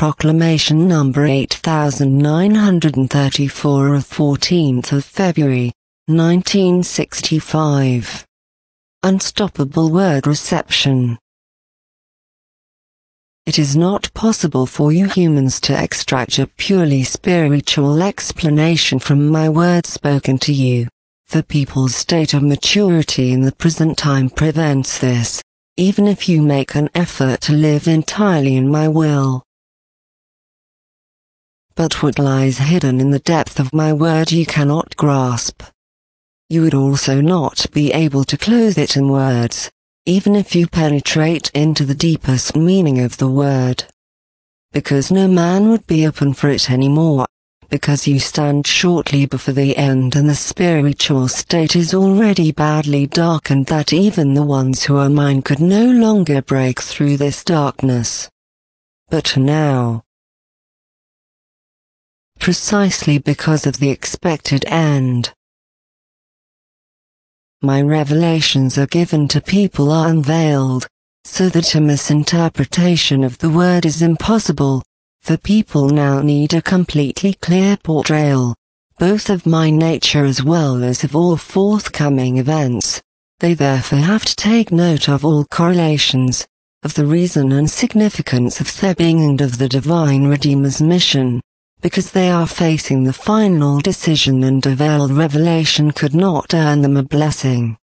Proclamation number 8934 of 14th of February, 1965. Unstoppable word reception. It is not possible for you humans to extract a purely spiritual explanation from my words spoken to you. The people's state of maturity in the present time prevents this, even if you make an effort to live entirely in my will. But what lies hidden in the depth of my word you cannot grasp. You would also not be able to clothe it in words, even if you penetrate into the deepest meaning of the word. Because no man would be open for it anymore, because you stand shortly before the end and the spiritual state is already badly darkened that even the ones who are mine could no longer break through this darkness. But now, precisely because of the expected end, my revelations are given to people are unveiled, so that a misinterpretation of the word is impossible. The people now need a completely clear portrayal, both of my nature as well as of all forthcoming events. They therefore have to take note of all correlations, of the reason and significance of their being and of the Divine Redeemer's mission, because they are facing the final decision and a veiled revelation could not earn them a blessing.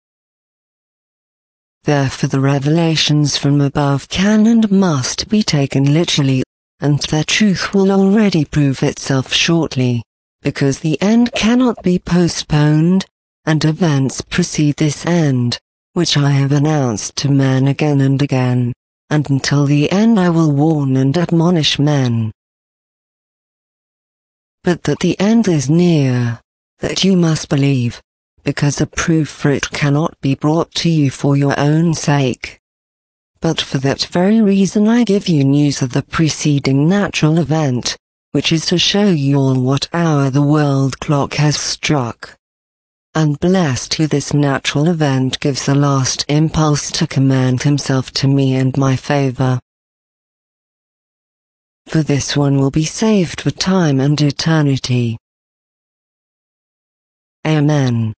Therefore the revelations from above can and must be taken literally, and their truth will already prove itself shortly, because the end cannot be postponed, and events precede this end, which I have announced to men again and again, and until the end I will warn and admonish men. But that the end is near, that you must believe, because a proof for it cannot be brought to you for your own sake. But for that very reason I give you news of the preceding natural event, which is to show you all what hour the world clock has struck. And blessed who this natural event gives the last impulse to commend himself to me and my favor. For this one will be saved for time and eternity. Amen.